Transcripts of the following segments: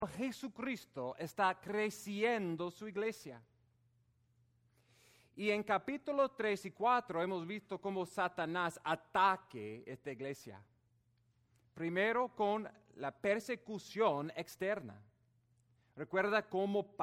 Jesucristo está creciendo su iglesia. Y en capítulo 3 y 4 hemos visto cómo Satanás ataque esta iglesia. Primero con la persecución externa. Recuerda cómo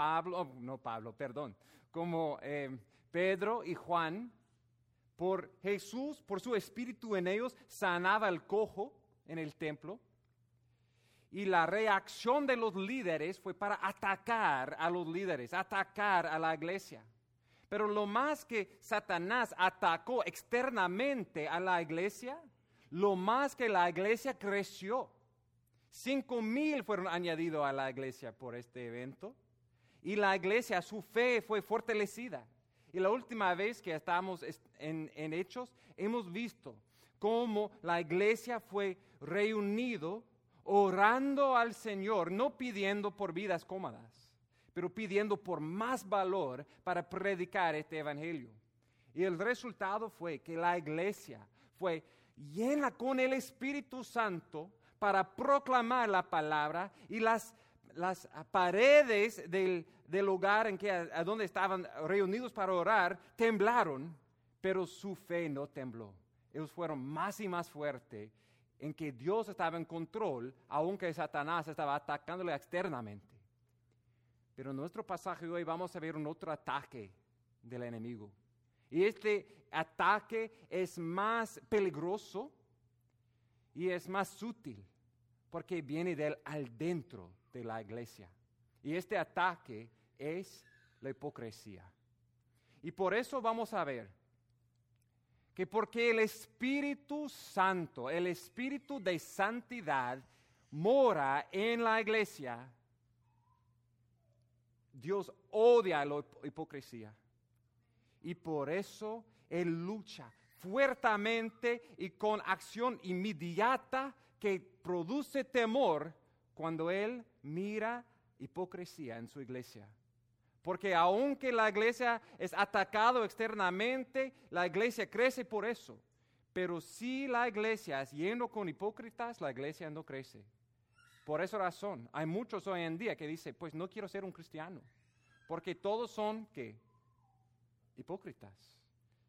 como Pedro y Juan, por Jesús, por su espíritu en ellos, sanaba al cojo en el templo. Y la reacción de los líderes fue para atacar a los líderes, atacar a la iglesia. Pero lo más que Satanás atacó externamente a la iglesia, lo más que la iglesia creció. 5,000 fueron añadidos a la iglesia por este evento. Y la iglesia, su fe fue fortalecida. Y la última vez que estábamos en Hechos, hemos visto cómo la iglesia fue reunido orando al Señor, no pidiendo por vidas cómodas, pero pidiendo por más valor para predicar este evangelio. Y el resultado fue que la iglesia fue llena con el Espíritu Santo para proclamar la palabra, y las paredes del lugar a donde estaban reunidos para orar temblaron, pero su fe no tembló. Ellos fueron más y más fuertes en que Dios estaba en control, aunque Satanás estaba atacándole externamente. Pero en nuestro pasaje hoy vamos a ver un otro ataque del enemigo. Y este ataque es más peligroso y es más sutil, porque viene al dentro de la iglesia. Y este ataque es la hipocresía. Y por eso vamos a ver que porque el Espíritu Santo, el Espíritu de santidad, mora en la iglesia, Dios odia la hipocresía. Y por eso Él lucha fuertemente y con acción inmediata que produce temor cuando Él mira hipocresía en su iglesia. Porque aunque la iglesia es atacada externamente, la iglesia crece por eso. Pero si la iglesia es llena con hipócritas, la iglesia no crece. Por esa razón, hay muchos hoy en día que dicen, pues no quiero ser un cristiano. Porque todos son, ¿qué? Hipócritas.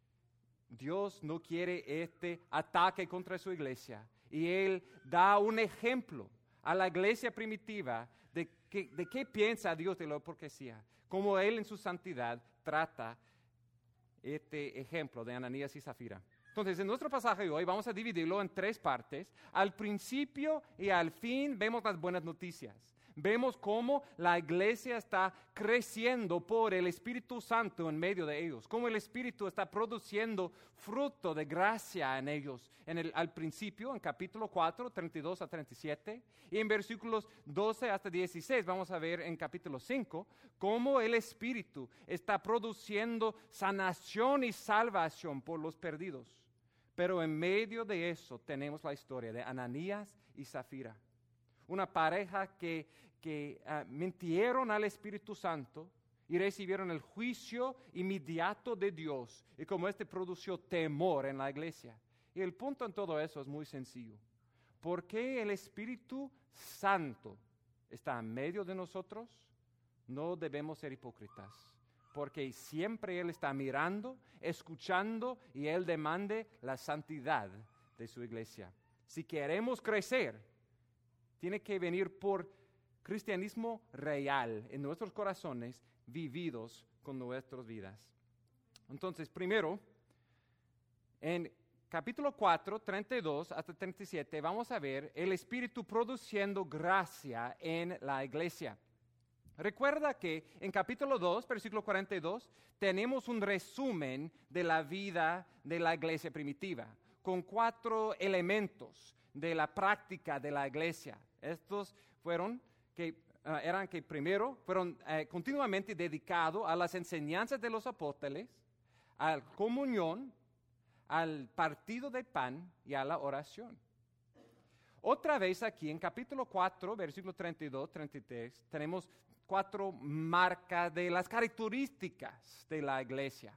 Dios no quiere este ataque contra su iglesia. Y Él da un ejemplo a la iglesia primitiva de qué piensa Dios de la hipocresía. Cómo Él en su santidad trata este ejemplo de Ananías y Zafira. Entonces, en nuestro pasaje de hoy vamos a dividirlo en 3 partes. Al principio y al fin vemos las buenas noticias. Vemos cómo la iglesia está creciendo por el Espíritu Santo en medio de ellos. Cómo el Espíritu está produciendo fruto de gracia en ellos. Al principio, en capítulo 4, 32 a 37. Y en versículos 12 hasta 16 vamos a ver en capítulo 5 cómo el Espíritu está produciendo sanación y salvación por los perdidos. Pero en medio de eso tenemos la historia de Ananías y Zafira. Una pareja que mintieron al Espíritu Santo y recibieron el juicio inmediato de Dios. Y como este produjo temor en la iglesia. Y el punto en todo eso es muy sencillo. ¿Por qué el Espíritu Santo está en medio de nosotros? No debemos ser hipócritas. Porque siempre Él está mirando, escuchando, y Él demanda la santidad de su iglesia. Si queremos crecer, tiene que venir por cristianismo real en nuestros corazones, vividos con nuestras vidas. Entonces, primero, en capítulo 4, 32 hasta 37, vamos a ver el Espíritu produciendo gracia en la iglesia. Recuerda que en capítulo 2, versículo 42, tenemos un resumen de la vida de la iglesia primitiva, con 4 elementos de la práctica de la iglesia. Estos fueron primero fueron continuamente dedicados a las enseñanzas de los apóstoles, a la comunión, al partido de pan y a la oración. Otra vez aquí en capítulo 4, versículo 32, 33, tenemos 4 marcas de las características de la iglesia.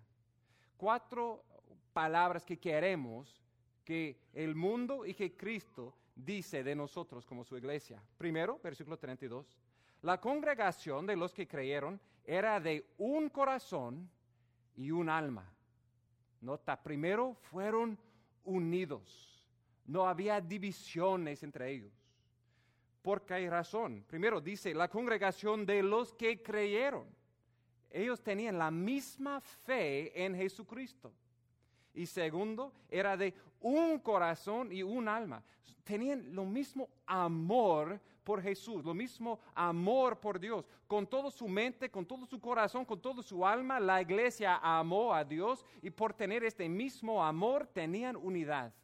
4 palabras que queremos que el mundo y que Cristo dice de nosotros como su iglesia. Primero, versículo 32, La congregación de los que creyeron era de un corazón y un alma. Nota, primero fueron unidos. No había divisiones entre ellos. ¿Por qué razón? Primero dice, la congregación de los que creyeron. Ellos tenían la misma fe en Jesucristo. Y segundo, era de un corazón y un alma. Tenían lo mismo amor por Jesús, lo mismo amor por Dios. Con toda su mente, con todo su corazón, con toda su alma, la iglesia amó a Dios y por tener este mismo amor tenían unidad.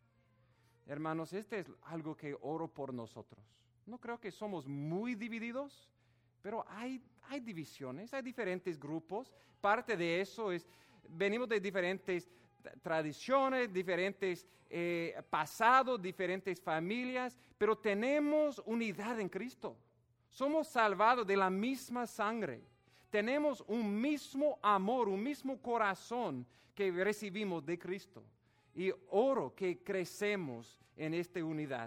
Hermanos, este es algo que oro por nosotros. No creo que somos muy divididos, pero hay divisiones, hay diferentes grupos. Parte de eso es, venimos de diferentes tradiciones, diferentes pasados, diferentes familias, pero tenemos unidad en Cristo. Somos salvados de la misma sangre. Tenemos un mismo amor, un mismo corazón que recibimos de Cristo. Y oro que crecemos en esta unidad.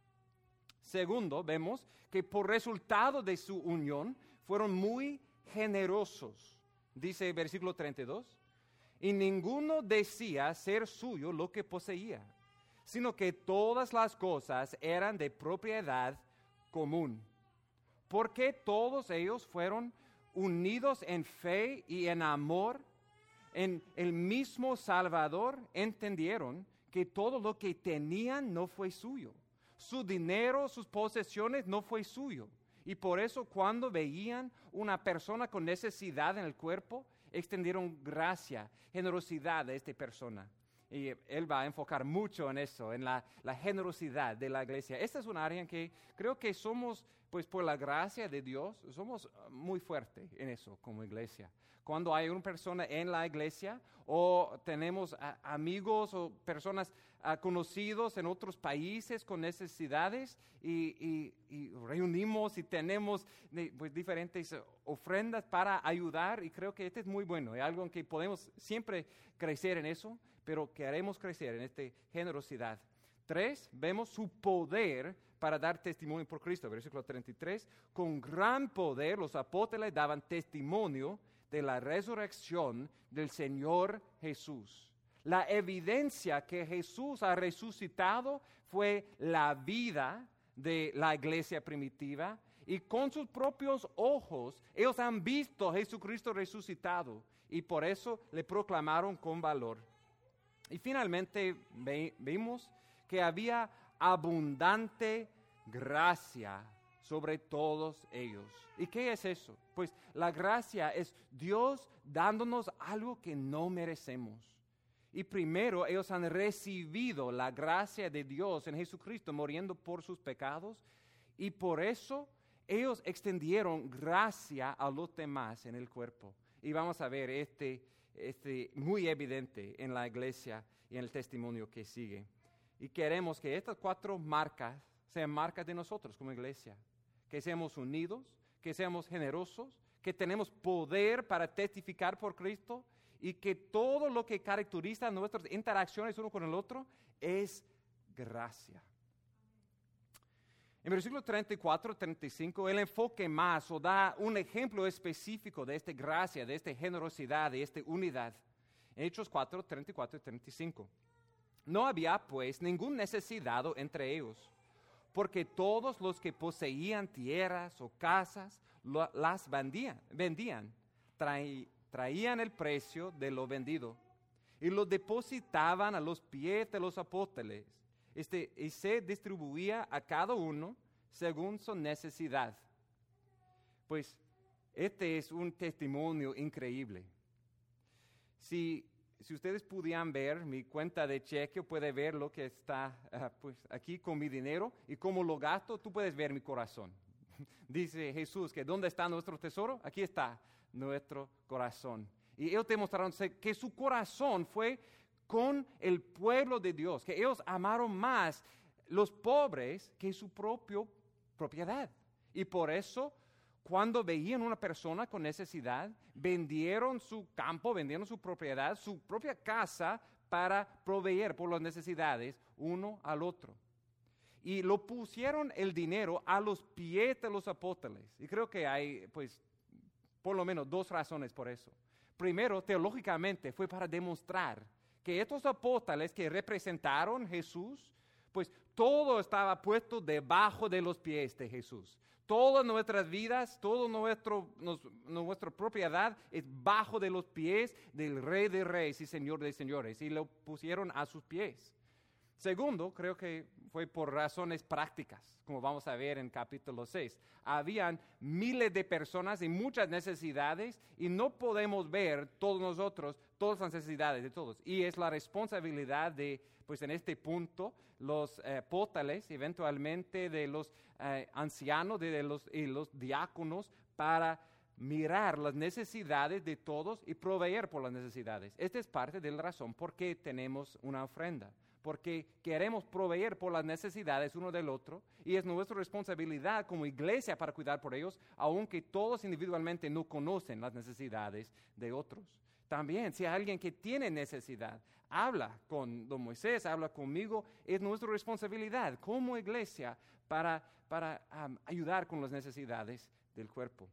Segundo, vemos que por resultado de su unión fueron muy generosos. Dice el versículo 32. Y ninguno decía ser suyo lo que poseía, sino que todas las cosas eran de propiedad común. Porque todos ellos fueron unidos en fe y en amor, en el mismo Salvador, entendieron que todo lo que tenían no fue suyo. Su dinero, sus posesiones no fue suyo. Y por eso cuando veían una persona con necesidad en el cuerpo, extendieron gracia, generosidad a esta persona. Y él va a enfocar mucho en eso, en la generosidad de la iglesia. Esta es un área en que creo que somos, pues por la gracia de Dios, somos muy fuertes en eso como iglesia. Cuando hay una persona en la iglesia o tenemos amigos o personas conocidos en otros países con necesidades y reunimos y tenemos pues, diferentes ofrendas para ayudar y creo que este es muy bueno, es algo en que podemos siempre crecer en eso, pero queremos crecer en esta generosidad. 3, vemos su poder para dar testimonio por Cristo. Versículo 33, con gran poder los apóstoles daban testimonio de la resurrección del Señor Jesús. La evidencia que Jesús ha resucitado fue la vida de la iglesia primitiva y con sus propios ojos ellos han visto a Jesucristo resucitado y por eso le proclamaron con valor. Y finalmente vimos que había abundante gracia sobre todos ellos. ¿Y qué es eso? Pues la gracia es Dios dándonos algo que no merecemos. Y primero ellos han recibido la gracia de Dios en Jesucristo muriendo por sus pecados y por eso ellos extendieron gracia a los demás en el cuerpo. Y vamos a ver este muy evidente en la iglesia y en el testimonio que sigue. Y queremos que estas 4 marcas sean marcas de nosotros como iglesia. Que seamos unidos, que seamos generosos, que tenemos poder para testificar por Cristo y que todo lo que caracteriza nuestras interacciones uno con el otro es gracia. En versículo 34, 35, el enfoque más o da un ejemplo específico de esta gracia, de esta generosidad, de esta unidad. En Hechos 4, 34 y 35. No había pues ningún necesitado entre ellos, porque todos los que poseían tierras o casas las vendían, traían el precio de lo vendido y lo depositaban a los pies de los apóstoles. Y se distribuía a cada uno según su necesidad. Pues este es un testimonio increíble. Si ustedes pudieran ver mi cuenta de cheque, puede ver lo que está pues aquí con mi dinero y cómo lo gasto, tú puedes ver mi corazón. Dice Jesús que ¿dónde está nuestro tesoro? Aquí está nuestro corazón. Y ellos demostraron que su corazón fue con el pueblo de Dios, que ellos amaron más los pobres que su propiedad. Y por eso, cuando veían una persona con necesidad, vendieron su campo, vendieron su propiedad, su propia casa para proveer por las necesidades uno al otro. y lo pusieron el dinero a los pies de los apóstoles. Y creo que hay, pues, por lo menos 2 razones por eso. Primero, teológicamente, fue para demostrar que estos apóstoles que representaron Jesús, pues todo estaba puesto debajo de los pies de Jesús. Todas nuestras vidas, toda nuestra propiedad es bajo de los pies del Rey de Reyes y Señor de Señores, y lo pusieron a sus pies. Segundo, creo que fue por razones prácticas, como vamos a ver en capítulo 6. Habían miles de personas y muchas necesidades y no podemos ver todos nosotros todas las necesidades de todos. Y es la responsabilidad de, pues en este punto, los apóstoles, eventualmente de los ancianos y los diáconos, para mirar las necesidades de todos y proveer por las necesidades. Esta es parte de la razón por qué tenemos una ofrenda. Porque queremos proveer por las necesidades uno del otro y es nuestra responsabilidad como iglesia para cuidar por ellos, aunque todos individualmente no conocen las necesidades de otros. También, si hay alguien que tiene necesidad, habla con don Moisés, habla conmigo, es nuestra responsabilidad como iglesia para ayudar con las necesidades del cuerpo.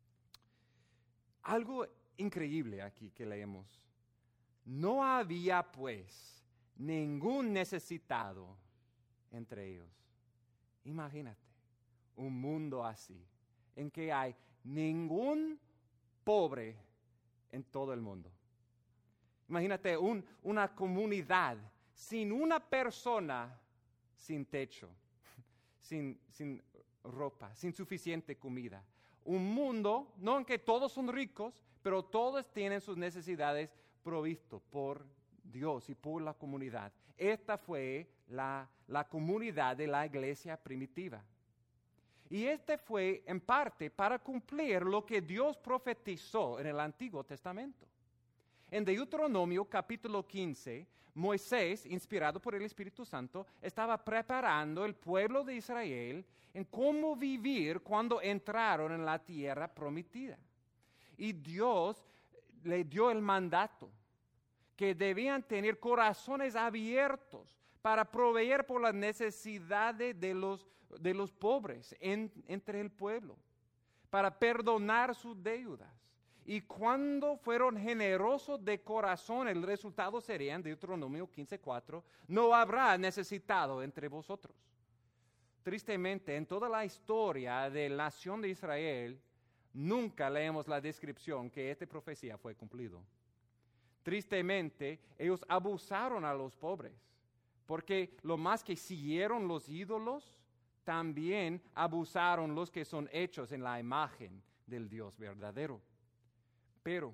Algo increíble aquí que leemos. No había pues ningún necesitado entre ellos. Imagínate un mundo así, en que hay ningún pobre en todo el mundo. Imagínate una comunidad sin una persona sin techo, sin ropa, sin suficiente comida. Un mundo, no en que todos son ricos, pero todos tienen sus necesidades provistos por Dios y por la comunidad. Esta fue la comunidad de la iglesia primitiva. Y este fue en parte para cumplir lo que Dios profetizó en el Antiguo Testamento. En Deuteronomio capítulo 15, Moisés, inspirado por el Espíritu Santo, estaba preparando el pueblo de Israel en cómo vivir cuando entraron en la tierra prometida. Y Dios le dio el mandato que debían tener corazones abiertos para proveer por las necesidades de los pobres entre el pueblo, para perdonar sus deudas. Y cuando fueron generosos de corazón, el resultado sería, en Deuteronomio 15:4, no habrá necesitado entre vosotros. Tristemente, en toda la historia de la nación de Israel, nunca leemos la descripción que esta profecía fue cumplido. Tristemente, ellos abusaron a los pobres, porque lo más que siguieron los ídolos, también abusaron los que son hechos en la imagen del Dios verdadero. Pero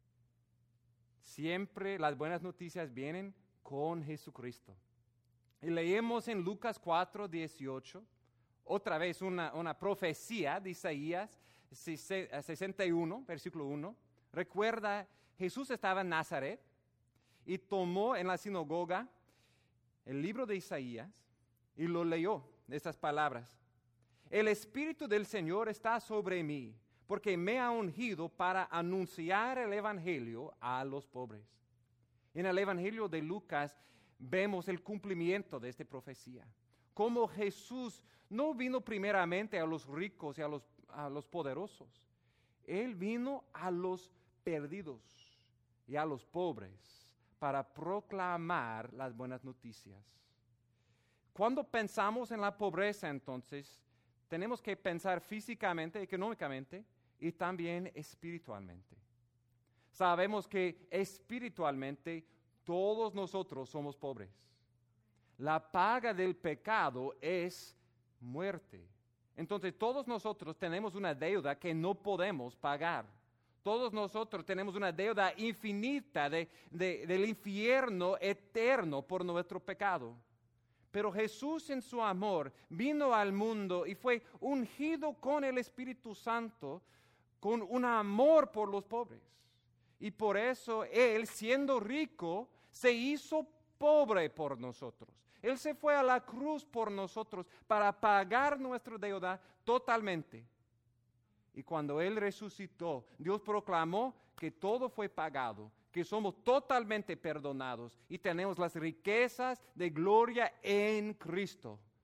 siempre las buenas noticias vienen con Jesucristo. Y leemos en Lucas 4:18, otra vez una profecía de Isaías 61, versículo 1. Recuerda, Jesús estaba en Nazaret y tomó en la sinagoga el libro de Isaías y lo leyó, estas palabras. El Espíritu del Señor está sobre mí, porque me ha ungido para anunciar el Evangelio a los pobres. En el Evangelio de Lucas vemos el cumplimiento de esta profecía. Como Jesús no vino primeramente a los ricos y a los poderosos. Él vino a los perdidos y a los pobres para proclamar las buenas noticias. Cuando pensamos en la pobreza, entonces, tenemos que pensar físicamente, económicamente y también espiritualmente. Sabemos que espiritualmente todos nosotros somos pobres. La paga del pecado es muerte. Entonces todos nosotros tenemos una deuda que no podemos pagar. Todos nosotros tenemos una deuda infinita del infierno eterno por nuestro pecado. Pero Jesús en su amor vino al mundo y fue ungido con el Espíritu Santo, con un amor por los pobres. Y por eso Él, siendo rico, se hizo pobre por nosotros. Él se fue a la cruz por nosotros para pagar nuestra deuda totalmente. Y cuando Él resucitó, Dios proclamó que todo fue pagado, que somos totalmente perdonados y tenemos las riquezas de gloria en Cristo.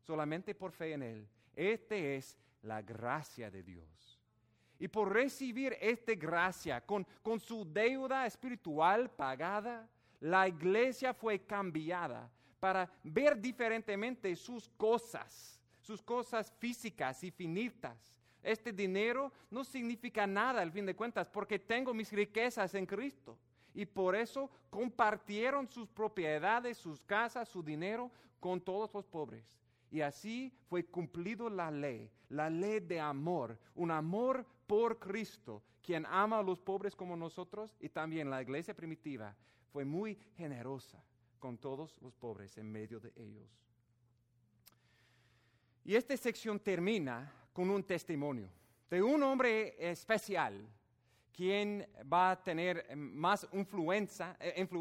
solamente por fe en Él. Este es la gracia de Dios. Y por recibir esta gracia, con su deuda espiritual pagada, la iglesia fue cambiada para ver diferentemente sus cosas físicas y finitas. Este dinero no significa nada al fin de cuentas porque tengo mis riquezas en Cristo. Y por eso compartieron sus propiedades, sus casas, su dinero con todos los pobres. Y así fue cumplido la ley de amor, un amor por Cristo, quien ama a los pobres como nosotros, y también la iglesia primitiva fue muy generosa con todos los pobres en medio de ellos. Y esta sección termina con un testimonio de un hombre especial, quien va a tener más influencia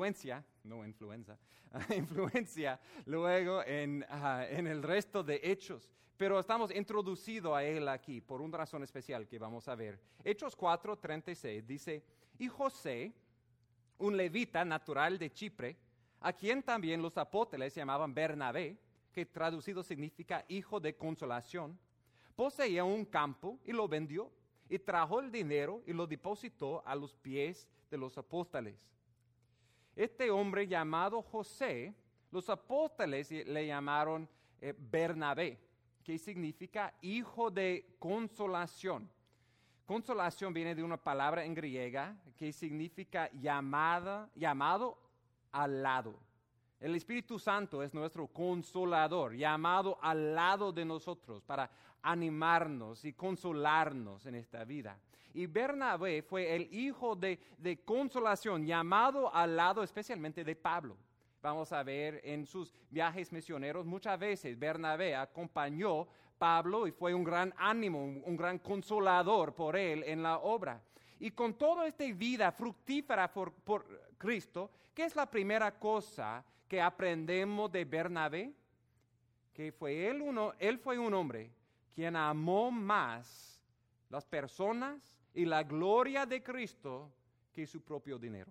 luego en el resto de Hechos. Pero estamos introducidos a él aquí por una razón especial que vamos a ver. Hechos 4:36 dice, y José, un levita natural de Chipre, a quien también los apóstoles llamaban Bernabé, que traducido significa hijo de consolación, poseía un campo y lo vendió, y trajo el dinero y lo depositó a los pies de los apóstoles. Este hombre llamado José, los apóstoles le llamaron Bernabé, que significa hijo de consolación. Consolación viene de una palabra en griega que significa llamado al lado. El Espíritu Santo es nuestro consolador, llamado al lado de nosotros para animarnos y consolarnos en esta vida. Y Bernabé fue el hijo de consolación, llamado al lado especialmente de Pablo. Vamos a ver en sus viajes misioneros, muchas veces Bernabé acompañó a Pablo y fue un gran ánimo, un gran consolador por él en la obra. Y con toda esta vida fructífera por Cristo, ¿qué es la primera cosa que aprendemos de Bernabé? Que él fue un hombre quien amó más las personas y la gloria de Cristo que su propio dinero.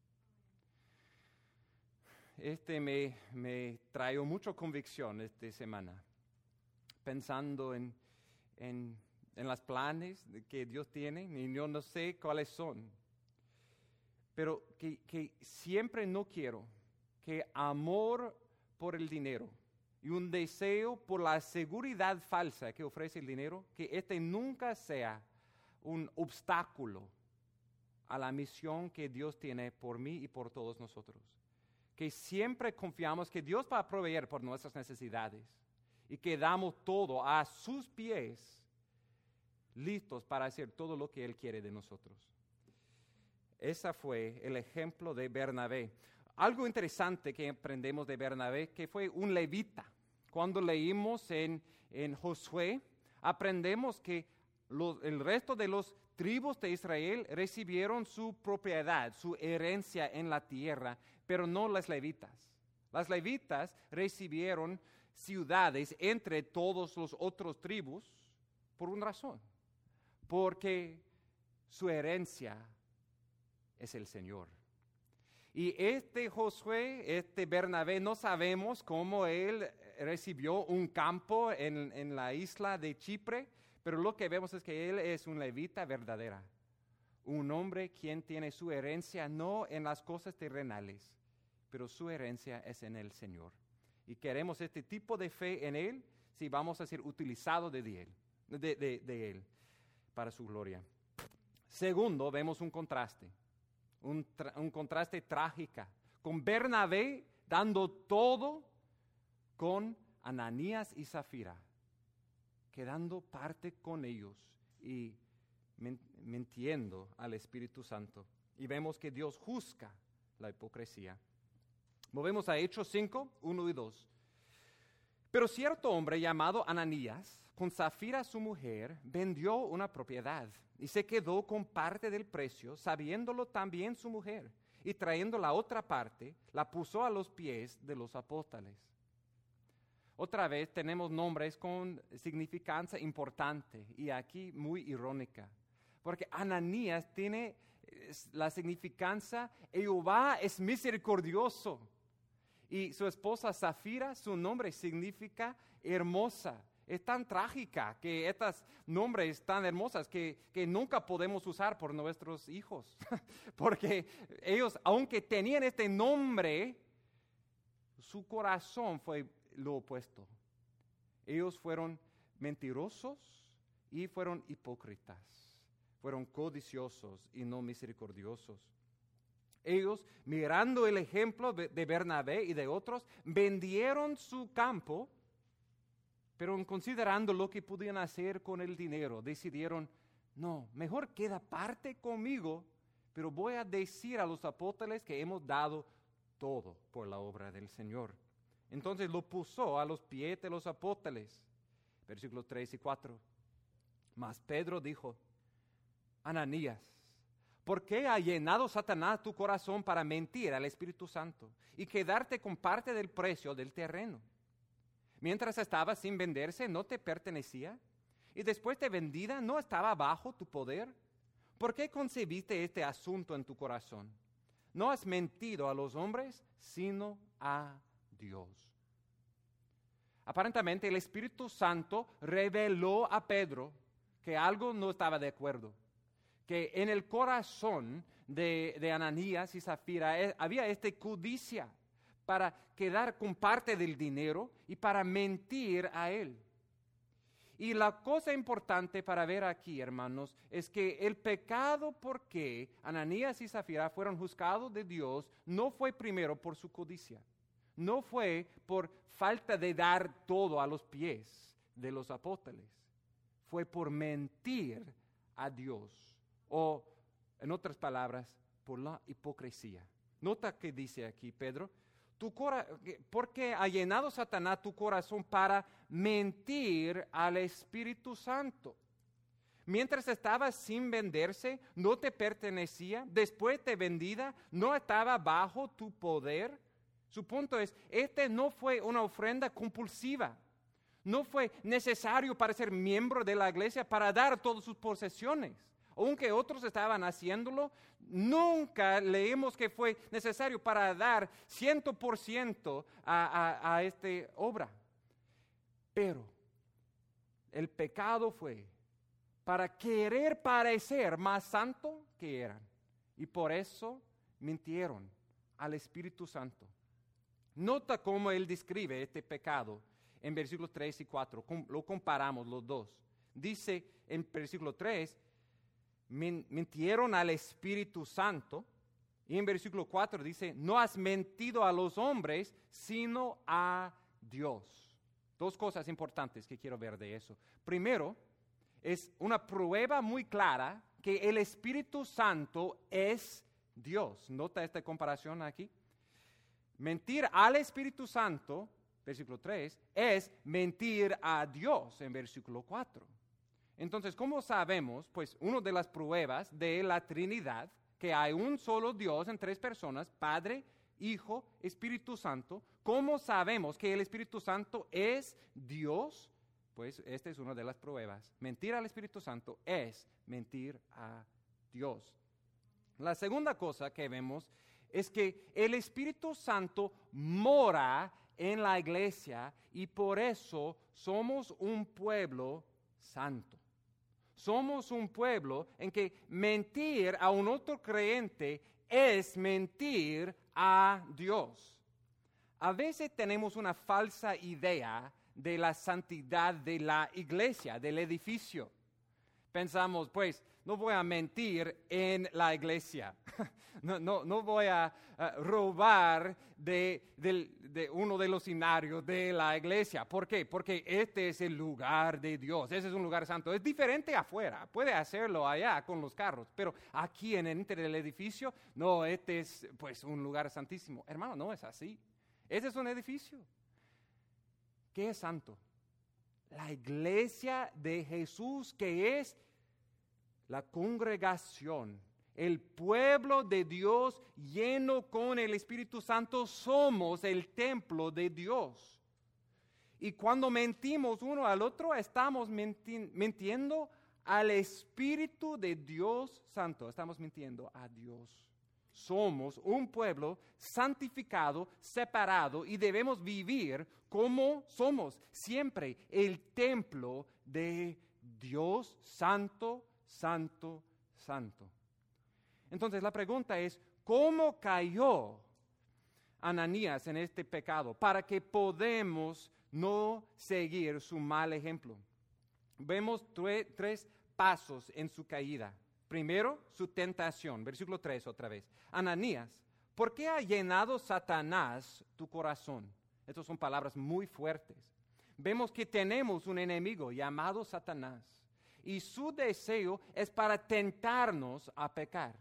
Me trajo mucha convicción esta semana, pensando en los planes que Dios tiene, y yo no sé cuáles son, pero que siempre no quiero que amor por el dinero y un deseo por la seguridad falsa que ofrece el dinero, que este nunca sea un obstáculo a la misión que Dios tiene por mí y por todos nosotros. Que siempre confiamos que Dios va a proveer por nuestras necesidades y que damos todo a sus pies, listos para hacer todo lo que Él quiere de nosotros. Ese fue el ejemplo de Bernabé. Algo interesante que aprendemos de Bernabé, que fue un levita. Cuando leímos en Josué, aprendemos que el resto de los tribus de Israel recibieron su propiedad, su herencia en la tierra, pero no las levitas. Las levitas recibieron ciudades entre todos los otros tribus por una razón, porque su herencia es el Señor. Y Josué, Bernabé, no sabemos cómo él recibió un campo en la isla de Chipre, pero lo que vemos es que él es un levita verdadera, un hombre quien tiene su herencia no en las cosas terrenales, pero su herencia es en el Señor. Y queremos este tipo de fe en Él si vamos a ser utilizados de Él para su gloria. Segundo, vemos un contraste. Un contraste trágico, con Bernabé dando todo con Ananías y Zafira, quedando parte con ellos y mintiendo al Espíritu Santo. Y vemos que Dios juzga la hipocresía. Movemos a Hechos 5, 1 y 2. Pero cierto hombre llamado Ananías, con Zafira su mujer, vendió una propiedad y se quedó con parte del precio, sabiéndolo también su mujer, y trayendo la otra parte, la puso a los pies de los apóstoles. Otra vez tenemos nombres con significancia importante y aquí muy irónica, porque Ananías tiene la significancia, Jehová es misericordioso. Y su esposa Zafira, su nombre significa hermosa. Es tan trágica que estos nombres tan hermosos que nunca podemos usar por nuestros hijos. Porque ellos, aunque tenían este nombre, su corazón fue lo opuesto. Ellos fueron mentirosos y fueron hipócritas. Fueron codiciosos y no misericordiosos. Ellos, mirando el ejemplo de Bernabé y de otros, vendieron su campo, pero considerando lo que podían hacer con el dinero, decidieron, no, mejor queda parte conmigo, pero voy a decir a los apóstoles que hemos dado todo por la obra del Señor. Entonces lo puso a los pies de los apóstoles. Versículos 3 y 4. Mas Pedro dijo, Ananías, ¿por qué ha llenado Satanás tu corazón para mentir al Espíritu Santo y quedarte con parte del precio del terreno? Mientras estaba sin venderse, ¿no te pertenecía? Y después de vendida, ¿no estaba bajo tu poder? ¿Por qué concebiste este asunto en tu corazón? No has mentido a los hombres, sino a Dios. Aparentemente, el Espíritu Santo reveló a Pedro que algo no estaba de acuerdo. Que en el corazón de Ananías y Zafira había esta codicia para quedar con parte del dinero y para mentir a él. Y la cosa importante para ver aquí, hermanos, es que el pecado por que Ananías y Zafira fueron juzgados de Dios no fue primero por su codicia, no fue por falta de dar todo a los pies de los apóstoles, fue por mentir a Dios, o en otras palabras, por la hipocresía. Nota que dice aquí Pedro, porque ha llenado Satanás tu corazón para mentir al Espíritu Santo. Mientras estaba sin venderse, no te pertenecía. Después de vendida, no estaba bajo tu poder. Su punto es, no fue una ofrenda compulsiva. No fue necesario para ser miembro de la iglesia para dar todas sus posesiones. Aunque otros estaban haciéndolo, nunca leemos que fue necesario para dar 100% a esta obra. Pero el pecado fue para querer parecer más santo que eran. Y por eso mintieron al Espíritu Santo. Nota cómo él describe este pecado en versículos 3 y 4. Lo comparamos los dos. Dice en versículo 3, mintieron al Espíritu Santo. Y en versículo 4 dice, no has mentido a los hombres, sino a Dios. Dos cosas importantes que quiero ver de eso. Primero, es una prueba muy clara que el Espíritu Santo es Dios. Nota esta comparación aquí. Mentir al Espíritu Santo, versículo 3, es mentir a Dios en versículo 4. Entonces, ¿cómo sabemos? Pues una de las pruebas de la Trinidad, que hay un solo Dios en tres personas, Padre, Hijo, Espíritu Santo. ¿Cómo sabemos que el Espíritu Santo es Dios? Pues esta es una de las pruebas. Mentir al Espíritu Santo es mentir a Dios. La segunda cosa que vemos es que el Espíritu Santo mora en la iglesia y por eso somos un pueblo santo. Somos un pueblo en que mentir a un otro creyente es mentir a Dios. A veces tenemos una falsa idea de la santidad de la iglesia, del edificio. Pensamos, pues, no voy a mentir en la iglesia. No voy a robar de uno de los escenarios de la iglesia. ¿Por qué? Porque este es el lugar de Dios. Ese es un lugar santo. Es diferente afuera. Puede hacerlo allá con los carros. Pero aquí en el interior del edificio, no, este es pues un lugar santísimo. Hermano, no es así. Ese es un edificio. ¿Qué es santo? La iglesia de Jesús, que es la congregación, el pueblo de Dios lleno con el Espíritu Santo, somos el templo de Dios. Y cuando mentimos uno al otro, estamos mintiendo al Espíritu de Dios Santo, estamos mintiendo a Dios. somos un pueblo santificado, separado, y debemos vivir como somos siempre, el templo de Dios santo, santo, santo. Entonces la pregunta es, ¿cómo cayó Ananías en este pecado para que podamos no seguir su mal ejemplo? Vemos tres pasos en su caída. Primero, su tentación. Versículo 3 otra vez. Ananías, ¿por qué ha llenado Satanás tu corazón? Estas son palabras muy fuertes. Vemos que tenemos un enemigo llamado Satanás y su deseo es para tentarnos a pecar.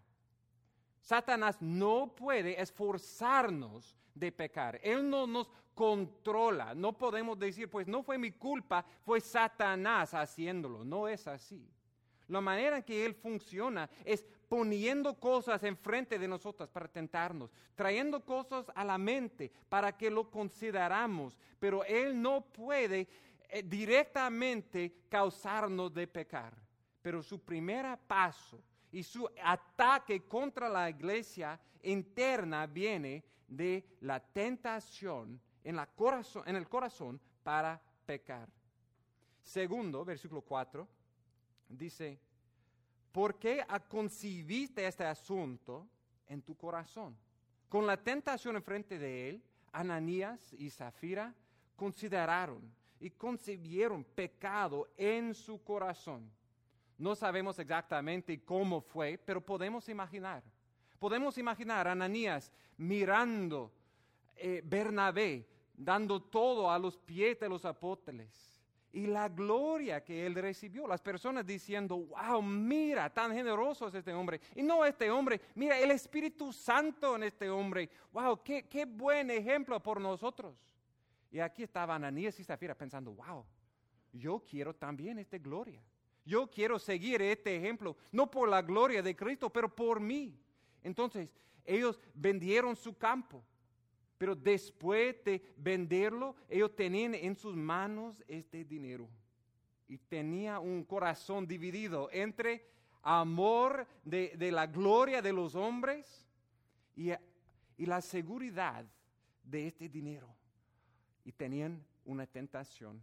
Satanás no puede esforzarnos de pecar. Él no nos controla. No podemos decir, pues no fue mi culpa, fue Satanás haciéndolo. No es así. La manera en que Él funciona es poniendo cosas enfrente de nosotros para tentarnos, trayendo cosas a la mente para que lo consideramos, pero Él no puede directamente causarnos de pecar. Pero su primer paso y su ataque contra la iglesia interna viene de la tentación en el corazón para pecar. Segundo, versículo 4. Dice, ¿por qué concibiste este asunto en tu corazón? Con la tentación enfrente de él, Ananías y Zafira consideraron y concibieron pecado en su corazón. No sabemos exactamente cómo fue, pero podemos imaginar. Podemos imaginar a Ananías mirando Bernabé, dando todo a los pies de los apóstoles. Y la gloria que él recibió, las personas diciendo, wow, mira, tan generoso es este hombre. Y no este hombre, mira el Espíritu Santo en este hombre. Wow, qué buen ejemplo por nosotros. Y aquí estaba Ananías y Zafira pensando, wow, yo quiero también esta gloria. Yo quiero seguir este ejemplo, no por la gloria de Cristo, pero por mí. Entonces, ellos vendieron su campo. Pero después de venderlo, ellos tenían en sus manos este dinero. Y tenía un corazón dividido entre amor de la gloria de los hombres y la seguridad de este dinero. Y tenían una tentación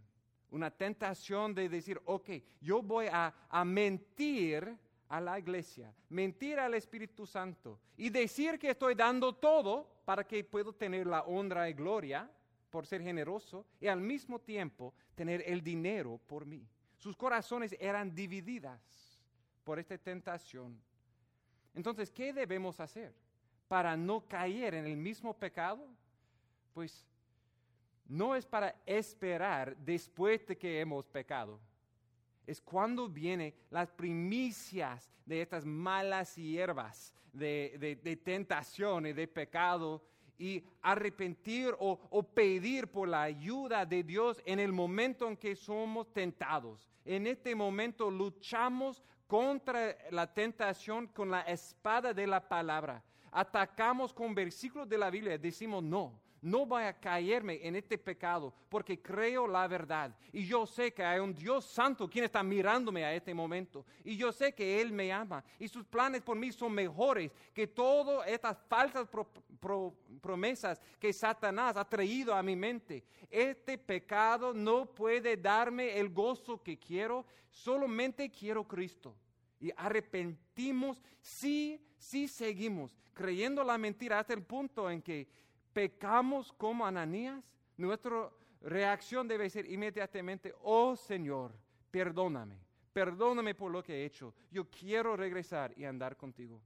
de decir, ok, yo voy a mentir a la iglesia, mentir al Espíritu Santo y decir que estoy dando todo para que pueda tener la honra y gloria por ser generoso y al mismo tiempo tener el dinero por mí. Sus corazones eran divididas por esta tentación. Entonces, ¿qué debemos hacer para no caer en el mismo pecado? Pues no es para esperar después de que hemos pecado. Es cuando vienen las primicias de estas malas hierbas de tentación y de pecado y arrepentir o pedir por la ayuda de Dios en el momento en que somos tentados. En este momento luchamos contra la tentación con la espada de la palabra. Atacamos con versículos de la Biblia, decimos no voy a caerme en este pecado porque creo la verdad. Y yo sé que hay un Dios santo quien está mirándome a este momento. Y yo sé que Él me ama. Y sus planes por mí son mejores que todas estas falsas promesas que Satanás ha traído a mi mente. Este pecado no puede darme el gozo que quiero. Solamente quiero Cristo. Y arrepentimos si seguimos creyendo la mentira hasta el punto en que pecamos como Ananías. Nuestra reacción debe ser inmediatamente, oh Señor, perdóname por lo que he hecho. Yo quiero regresar y andar contigo.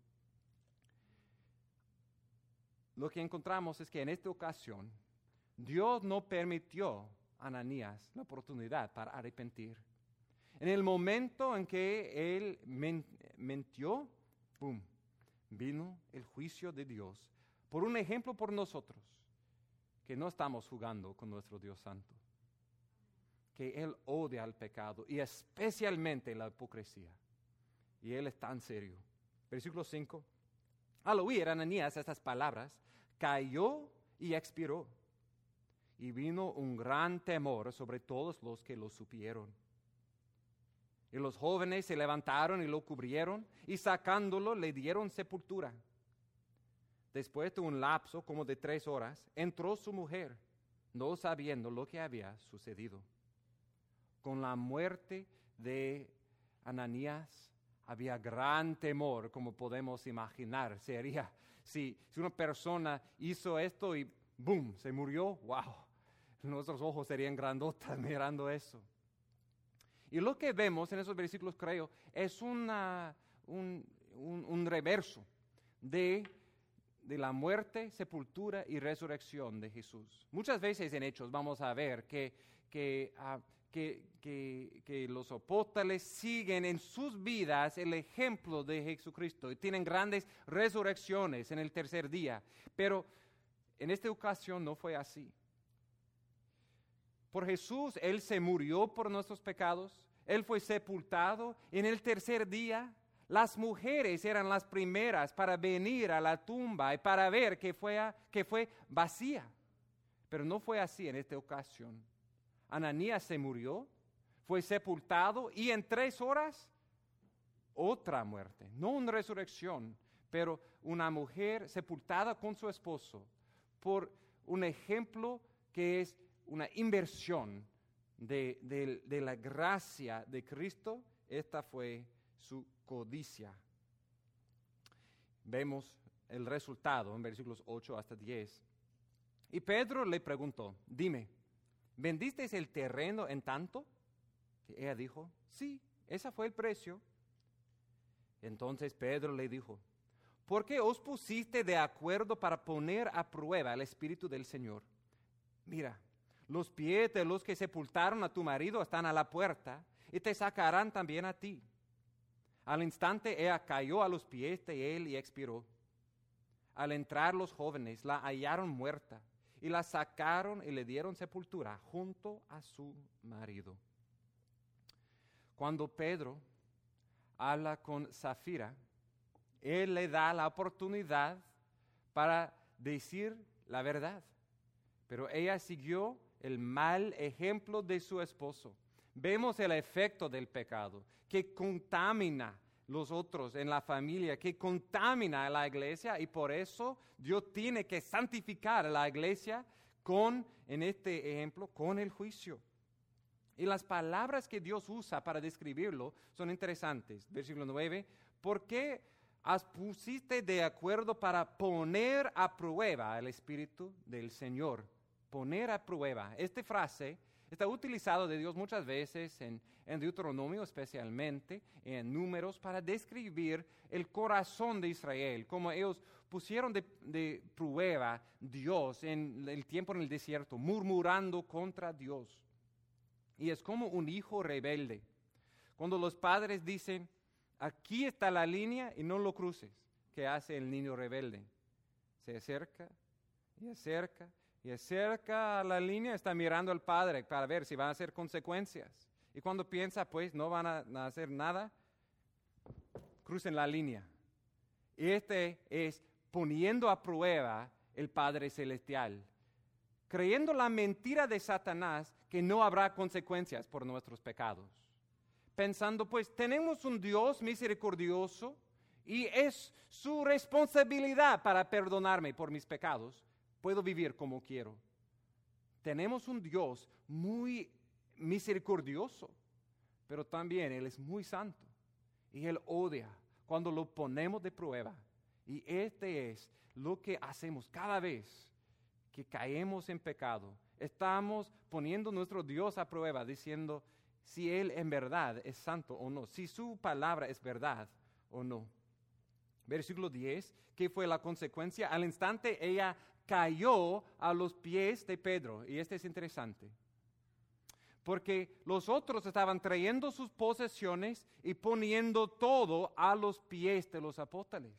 Lo que encontramos es que en esta ocasión Dios no permitió a Ananías la oportunidad para arrepentir. En el momento en que él mintió, ¡pum!, vino el juicio de Dios. Por un ejemplo por nosotros, que no estamos jugando con nuestro Dios Santo, que Él odia al pecado y especialmente la hipocresía. Y Él es tan serio. Versículo 5. Al oír Ananías estas palabras, cayó y expiró. Y vino un gran temor sobre todos los que lo supieron. Y los jóvenes se levantaron y lo cubrieron y sacándolo le dieron sepultura. después de un lapso como de 3 horas, entró su mujer, no sabiendo lo que había sucedido. Con la muerte de Ananías había gran temor, como podemos imaginar. Sería si una persona hizo esto y ¡boom!, se murió. ¡Wow! Nuestros ojos serían grandotas mirando eso. Y lo que vemos en esos versículos, creo, es un reverso de la muerte, sepultura y resurrección de Jesús. Muchas veces en Hechos vamos a ver que los apóstoles siguen en sus vidas el ejemplo de Jesucristo y tienen grandes resurrecciones en el tercer día. Pero en esta ocasión no fue así. Por Jesús, Él se murió por nuestros pecados, Él fue sepultado. En el tercer día, las mujeres eran las primeras para venir a la tumba y para ver que fue vacía. Pero no fue así en esta ocasión. Ananías se murió, fue sepultado y en 3 horas, otra muerte. No una resurrección, pero una mujer sepultada con su esposo por un ejemplo que es una inversión de la gracia de Cristo. Esta fue su codicia. Vemos el resultado en versículos 8 hasta 10. Y Pedro le preguntó, dime, ¿vendisteis el terreno en tanto? Y ella dijo, sí, ese fue el precio. Entonces Pedro le dijo, ¿por qué os pusiste de acuerdo para poner a prueba el Espíritu del Señor? Mira, los pies de los que sepultaron a tu marido están a la puerta y te sacarán también a ti. Al instante ella cayó a los pies de él y expiró. Al entrar los jóvenes la hallaron muerta y la sacaron y le dieron sepultura junto a su marido. Cuando Pedro habla con Safira, él le da la oportunidad para decir la verdad, pero ella siguió el mal ejemplo de su esposo. Vemos el efecto del pecado que contamina los otros en la familia, que contamina a la iglesia, y por eso Dios tiene que santificar a la iglesia en este ejemplo, con el juicio. Y las palabras que Dios usa para describirlo son interesantes. Versículo 9, ¿por qué os pusiste de acuerdo para poner a prueba el Espíritu del Señor? Poner a prueba. Esta frase está utilizada de Dios muchas veces en Deuteronomio, especialmente en Números, para describir el corazón de Israel, como ellos pusieron de prueba Dios en el tiempo en el desierto, murmurando contra Dios. Y es como un hijo rebelde. Cuando los padres dicen, aquí está la línea y no lo cruces, ¿qué hace el niño rebelde? Se acerca y acerca y acerca a la línea, está mirando al padre para ver si van a hacer consecuencias. Y cuando piensa, pues, no van a hacer nada, crucen la línea. Y este es poniendo a prueba el Padre Celestial, creyendo la mentira de Satanás que no habrá consecuencias por nuestros pecados. Pensando, pues, tenemos un Dios misericordioso y es su responsabilidad para perdonarme por mis pecados. Puedo vivir como quiero. Tenemos un Dios muy misericordioso, pero también Él es muy santo y Él odia cuando lo ponemos de prueba. Y este es lo que hacemos cada vez que caemos en pecado. Estamos poniendo nuestro Dios a prueba, diciendo si Él en verdad es santo o no, si su palabra es verdad o no. Versículo 10, ¿qué fue la consecuencia? Al instante ella cayó a los pies de Pedro. Y este es interesante, porque los otros estaban trayendo sus posesiones y poniendo todo a los pies de los apóstoles.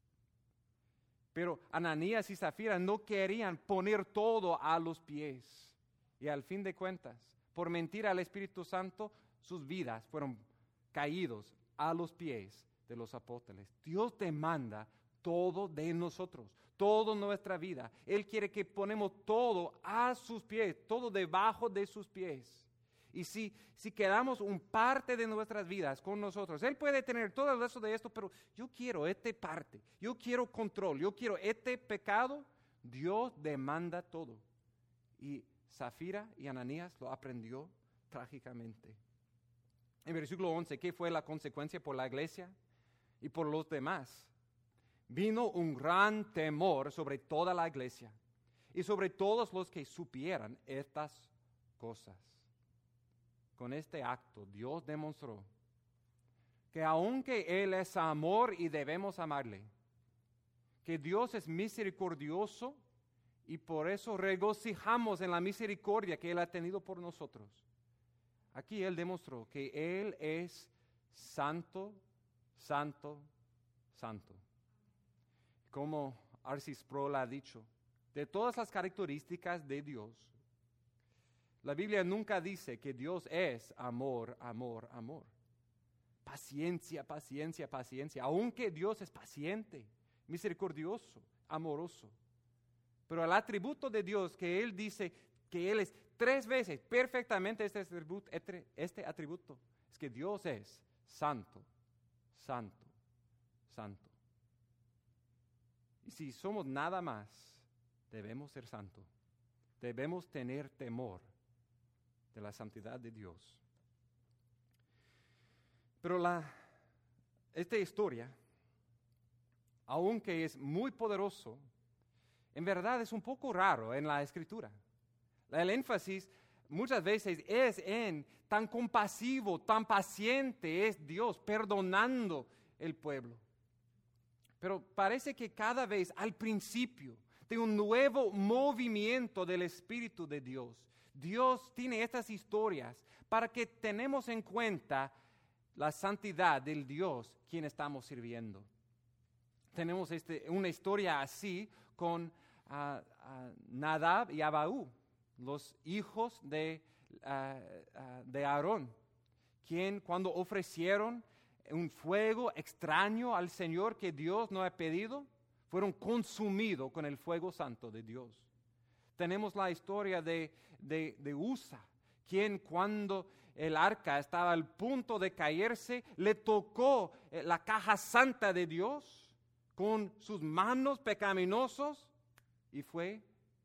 Pero Ananías y Zafira no querían poner todo a los pies. Y al fin de cuentas, por mentir al Espíritu Santo, sus vidas fueron caídos a los pies de los apóstoles. Dios demanda todo de nosotros, toda nuestra vida. Él quiere que ponemos todo a sus pies, todo debajo de sus pies. Y si quedamos un parte de nuestras vidas con nosotros, Él puede tener todo el resto de esto, pero yo quiero esta parte, yo quiero control, yo quiero este pecado. Dios demanda todo. Y Zafira y Ananías lo aprendió trágicamente. En versículo 11, ¿qué fue la consecuencia por la iglesia y por los demás? Vino un gran temor sobre toda la iglesia y sobre todos los que supieran estas cosas. Con este acto, Dios demostró que aunque Él es amor y debemos amarle, que Dios es misericordioso y por eso regocijamos en la misericordia que Él ha tenido por nosotros. Aquí Él demostró que Él es santo, santo, santo. Como Arcis Sproul ha dicho, de todas las características de Dios, la Biblia nunca dice que Dios es amor, amor, amor. Paciencia, paciencia, paciencia. Aunque Dios es paciente, misericordioso, amoroso. Pero el atributo de Dios que Él dice que Él es 3 veces perfectamente este atributo, es que Dios es santo, santo, santo. Y si somos nada más, debemos ser santos. Debemos tener temor de la santidad de Dios. Pero esta historia, aunque es muy poderoso, en verdad es un poco raro en la Escritura. El énfasis muchas veces es en tan compasivo, tan paciente es Dios, perdonando el pueblo. Pero parece que cada vez al principio de un nuevo movimiento del Espíritu de Dios, Dios tiene estas historias para que tenemos en cuenta la santidad del Dios quien estamos sirviendo. Tenemos una historia así con Nadab y Abiú, los hijos de Aarón, quien cuando ofrecieron un fuego extraño al Señor que Dios no ha pedido, fueron consumidos con el fuego santo de Dios. Tenemos la historia de Usa, quien cuando el arca estaba al punto de caerse, le tocó la caja santa de Dios con sus manos pecaminosas y fue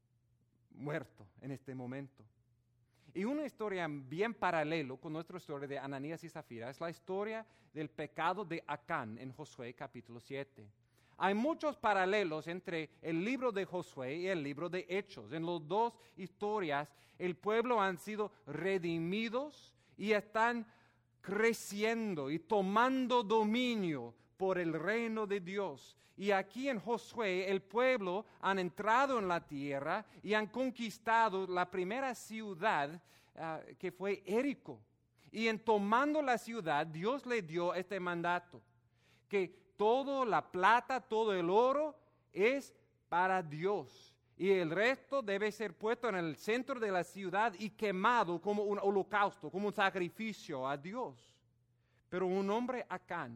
muerto en este momento. Y una historia bien paralelo con nuestra historia de Ananías y Zafira es la historia del pecado de Acán en Josué capítulo 7. Hay muchos paralelos entre el libro de Josué y el libro de Hechos. En las 2 historias, el pueblo han sido redimidos y están creciendo y tomando dominio por el reino de Dios. Y aquí en Josué, el pueblo han entrado en la tierra y han conquistado la primera ciudad que fue Jericó. Y en tomando la ciudad, Dios le dio este mandato, que toda la plata, todo el oro es para Dios. Y el resto debe ser puesto en el centro de la ciudad y quemado como un holocausto, como un sacrificio a Dios. Pero un hombre Acán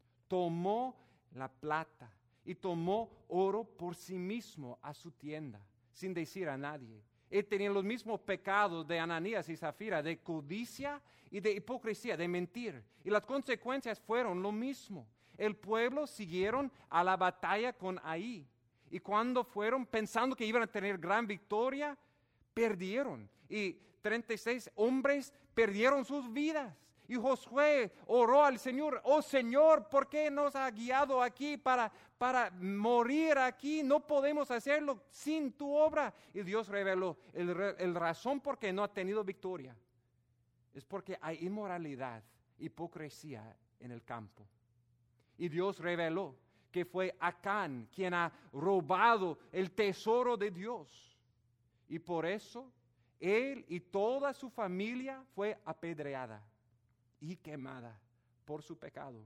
tomó la plata y tomó oro por sí mismo a su tienda, sin decir a nadie. Él tenía los mismos pecados de Ananías y Zafira, de codicia y de hipocresía, de mentir. Y las consecuencias fueron lo mismo. El pueblo siguieron a la batalla con Ahí. Y cuando fueron pensando que iban a tener gran victoria, perdieron. Y 36 hombres perdieron sus vidas. Y Josué oró al Señor: oh Señor, ¿por qué nos ha guiado aquí para morir aquí? No podemos hacerlo sin tu obra. Y Dios reveló el razón por qué no ha tenido victoria. Es porque hay inmoralidad, hipocresía en el campo. Y Dios reveló que fue Acán quien ha robado el tesoro de Dios. Y por eso él y toda su familia fue apedreada y quemada por su pecado.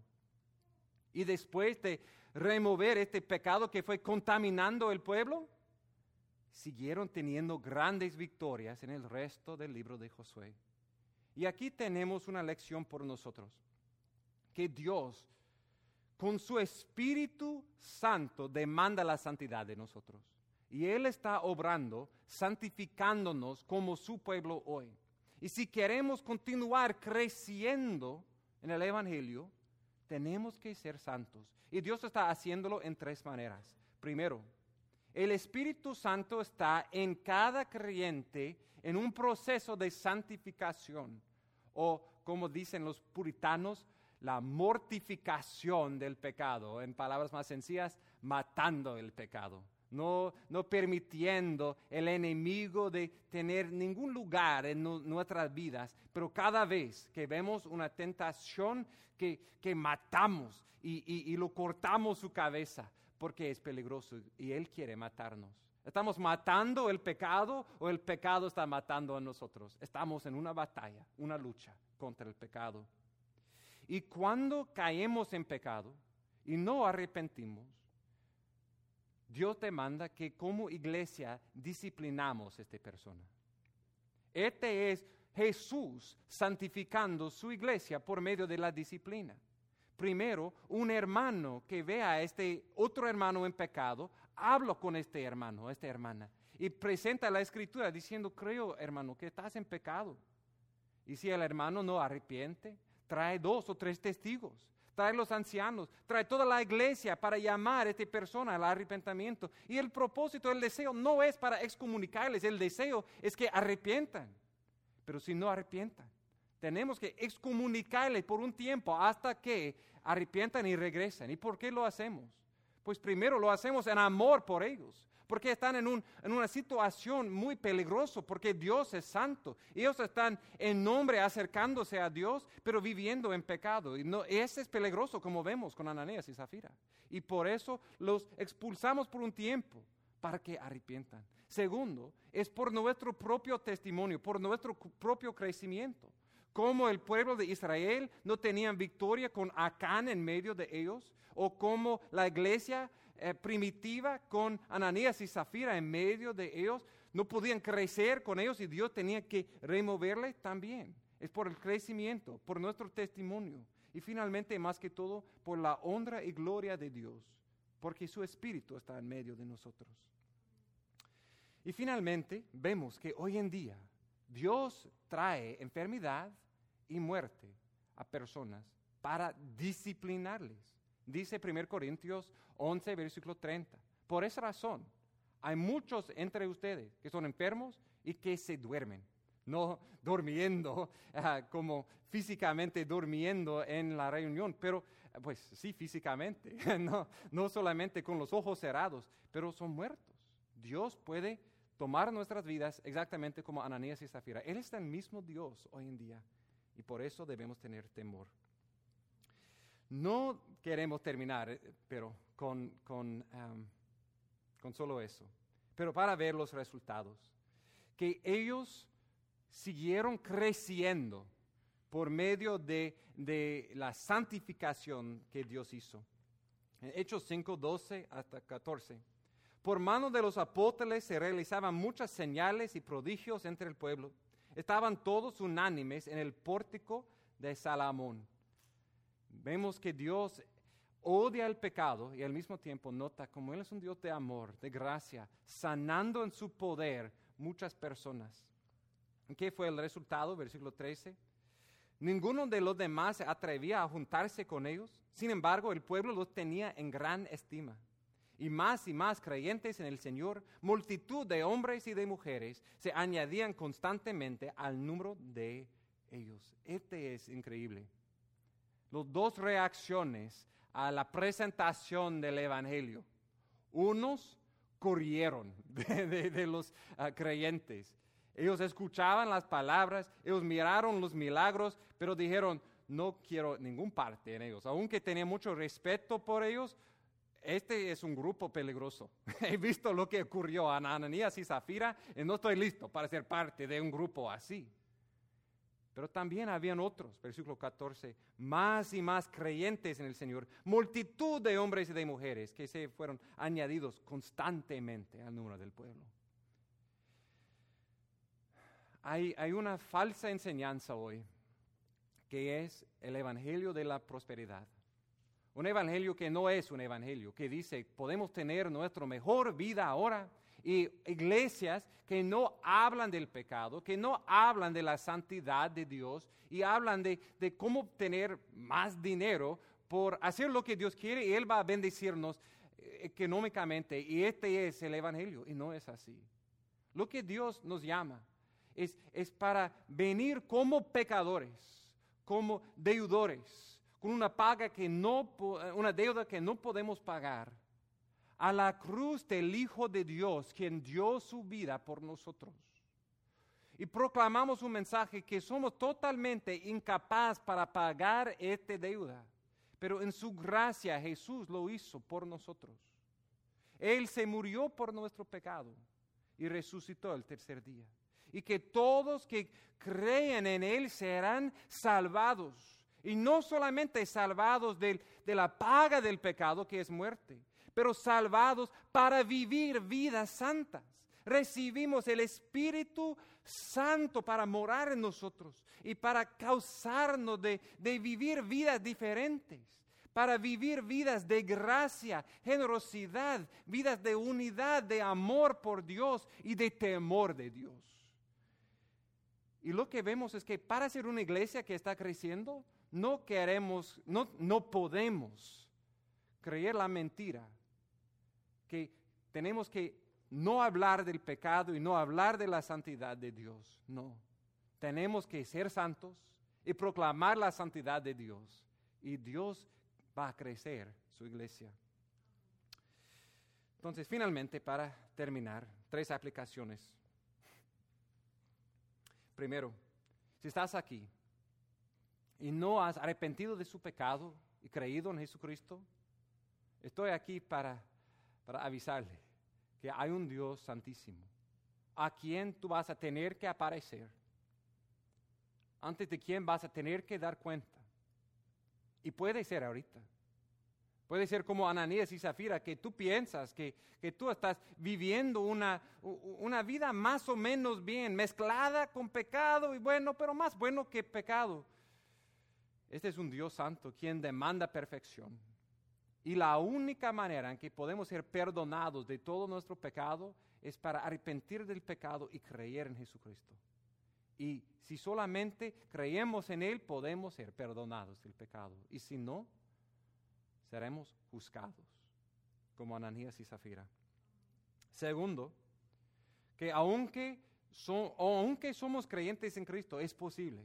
Y después de remover este pecado que fue contaminando el pueblo, siguieron teniendo grandes victorias en el resto del libro de Josué. Y aquí tenemos una lección por nosotros, que Dios con su Espíritu Santo demanda la santidad de nosotros. Y Él está obrando, santificándonos como su pueblo hoy. Y si queremos continuar creciendo en el Evangelio, tenemos que ser santos. Y Dios está haciéndolo en 3 maneras. Primero, el Espíritu Santo está en cada creyente en un proceso de santificación. O como dicen los puritanos, la mortificación del pecado. En palabras más sencillas, matando el pecado. No permitiendo el enemigo de tener ningún lugar en nuestras vidas, pero cada vez que vemos una tentación que matamos y lo cortamos su cabeza, porque es peligroso y Él quiere matarnos. ¿Estamos matando el pecado o el pecado está matando a nosotros? Estamos en una batalla, una lucha contra el pecado. Y cuando caemos en pecado y no arrepentimos, Dios demanda que como iglesia disciplinamos a esta persona. Este es Jesús santificando su iglesia por medio de la disciplina. Primero, un hermano que vea a este otro hermano en pecado, habla con este hermano, esta hermana, y presenta la escritura diciendo, creo, hermano, que estás en pecado. Y si el hermano no arrepiente, trae 2 o 3 testigos. Trae los ancianos, trae toda la iglesia para llamar a esta persona al arrepentimiento. Y el propósito, el deseo no es para excomunicarles, el deseo es que arrepientan. Pero si no arrepientan, tenemos que excomunicarles por un tiempo hasta que arrepientan y regresen. ¿Y por qué lo hacemos? Pues primero lo hacemos en amor por ellos. Porque están en una situación muy peligrosa, porque Dios es santo. Ellos están en nombre acercándose a Dios, pero viviendo en pecado. Y ese es peligroso, como vemos con Ananías y Zafira. Y por eso los expulsamos por un tiempo, para que arrepientan. Segundo, es por nuestro propio testimonio, por nuestro propio crecimiento. Como el pueblo de Israel no tenían victoria con Acán en medio de ellos, o como la iglesia primitiva con Ananías y Zafira en medio de ellos, no podían crecer con ellos y Dios tenía que removerle también. Es por el crecimiento, por nuestro testimonio y finalmente, más que todo, por la honra y gloria de Dios, porque su Espíritu está en medio de nosotros. Y finalmente, vemos que hoy en día Dios trae enfermedad y muerte a personas para disciplinarles. Dice 1 Corintios 11, versículo 30. Por esa razón, hay muchos entre ustedes que son enfermos y que se duermen. No durmiendo como físicamente durmiendo en la reunión, pero pues sí físicamente, no solamente con los ojos cerrados, pero son muertos. Dios puede tomar nuestras vidas exactamente como Ananías y Zafira. Él es el mismo Dios hoy en día y por eso debemos tener temor. No queremos terminar, pero con solo eso. Pero para ver los resultados. Que ellos siguieron creciendo por medio de la santificación que Dios hizo. En Hechos 5, 12 hasta 14. Por mano de los apóstoles se realizaban muchas señales y prodigios entre el pueblo. Estaban todos unánimes en el pórtico de Salomón. Vemos que Dios odia el pecado y al mismo tiempo nota como Él es un Dios de amor, de gracia, sanando en su poder muchas personas. ¿Qué fue el resultado? Versículo 13. Ninguno de los demás se atrevía a juntarse con ellos. Sin embargo, el pueblo los tenía en gran estima. Y más creyentes en el Señor, multitud de hombres y de mujeres se añadían constantemente al número de ellos. Este es increíble. Las 2 reacciones a la presentación del Evangelio. Unos corrieron de los creyentes. Ellos escuchaban las palabras, ellos miraron los milagros, pero dijeron, no quiero ninguna parte en ellos. Aunque tenía mucho respeto por ellos, este es un grupo peligroso. He visto lo que ocurrió a Ananías y Zafira y no estoy listo para ser parte de un grupo así. Pero también habían otros, versículo 14, más y más creyentes en el Señor, multitud de hombres y de mujeres que se fueron añadidos constantemente al número del pueblo. Hay una falsa enseñanza hoy, que es el evangelio de la prosperidad. Un evangelio que no es un evangelio, que dice, podemos tener nuestra mejor vida ahora y iglesias que no hablan del pecado, que no hablan de la santidad de Dios y hablan de cómo obtener más dinero por hacer lo que Dios quiere y Él va a bendecirnos económicamente. Y este es el Evangelio y no es así. Lo que Dios nos llama es para venir como pecadores, como deudores, con una deuda que no podemos pagar, a la cruz del Hijo de Dios, quien dio su vida por nosotros. Y proclamamos un mensaje que somos totalmente incapaces para pagar esta deuda, pero en su gracia Jesús lo hizo por nosotros. Él se murió por nuestro pecado y resucitó el tercer día. Y que todos que creen en Él serán salvados. Y no solamente salvados de la paga del pecado, que es muerte, pero salvados para vivir vidas santas. Recibimos el Espíritu Santo para morar en nosotros y para causarnos de vivir vidas diferentes, para vivir vidas de gracia, generosidad, vidas de unidad, de amor por Dios y de temor de Dios. Y lo que vemos es que para ser una iglesia que está creciendo, no podemos creer la mentira que tenemos que no hablar del pecado y no hablar de la santidad de Dios. No, tenemos que ser santos y proclamar la santidad de Dios. Y Dios va a crecer su iglesia. Entonces, finalmente, para terminar, 3 aplicaciones. Primero, si estás aquí y no has arrepentido de su pecado y creído en Jesucristo, estoy aquí para avisarle que hay un Dios santísimo a quien tú vas a tener que aparecer, antes de quien vas a tener que dar cuenta. Y puede ser ahorita. Puede ser como Ananías y Zafira, que tú piensas que tú estás viviendo una vida más o menos bien, mezclada con pecado y bueno, pero más bueno que pecado. Este es un Dios santo quien demanda perfección. Y la única manera en que podemos ser perdonados de todo nuestro pecado es para arrepentir del pecado y creer en Jesucristo. Y si solamente creemos en Él, podemos ser perdonados del pecado. Y si no, seremos juzgados, como Ananías y Zafira. Segundo, que aunque somos creyentes en Cristo, es posible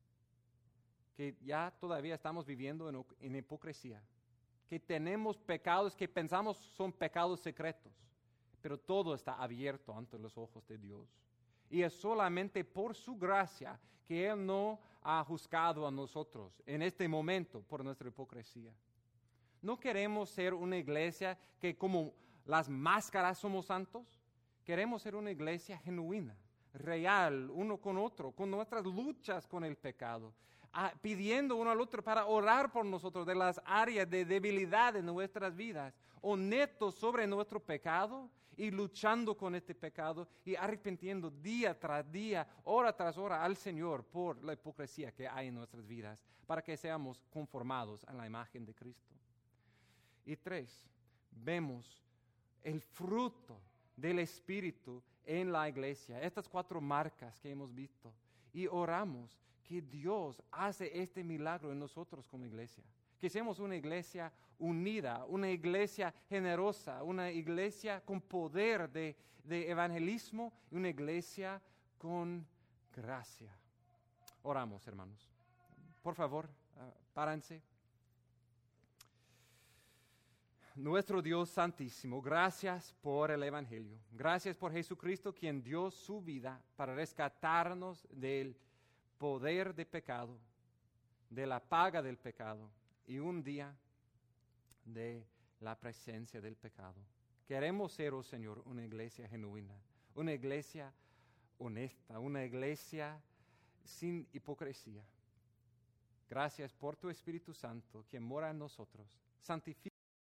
que ya todavía estamos viviendo en hipocresía, que tenemos pecados que pensamos son pecados secretos, pero todo está abierto ante los ojos de Dios. Y es solamente por su gracia que Él no ha juzgado a nosotros en este momento por nuestra hipocresía. No queremos ser una iglesia que como las máscaras somos santos. Queremos ser una iglesia genuina, real, uno con otro, con nuestras luchas con el pecado, pidiendo uno al otro para orar por nosotros de las áreas de debilidad en nuestras vidas, honestos sobre nuestro pecado y luchando con este pecado y arrepintiendo día tras día, hora tras hora al Señor por la hipocresía que hay en nuestras vidas, para que seamos conformados a la imagen de Cristo. Y 3, vemos el fruto del Espíritu en la iglesia, estas 4 marcas que hemos visto, y oramos que Dios hace este milagro en nosotros como iglesia, que seamos una iglesia unida, una iglesia generosa, una iglesia con poder de evangelismo y una iglesia con gracia. Oramos, hermanos. Por favor, párense. Nuestro Dios santísimo, gracias por el Evangelio. Gracias por Jesucristo, quien dio su vida para rescatarnos del poder de pecado, de la paga del pecado y un día de la presencia del pecado. Queremos ser, oh Señor, una iglesia genuina, una iglesia honesta, una iglesia sin hipocresía. Gracias por tu Espíritu Santo, quien mora en nosotros. Santifica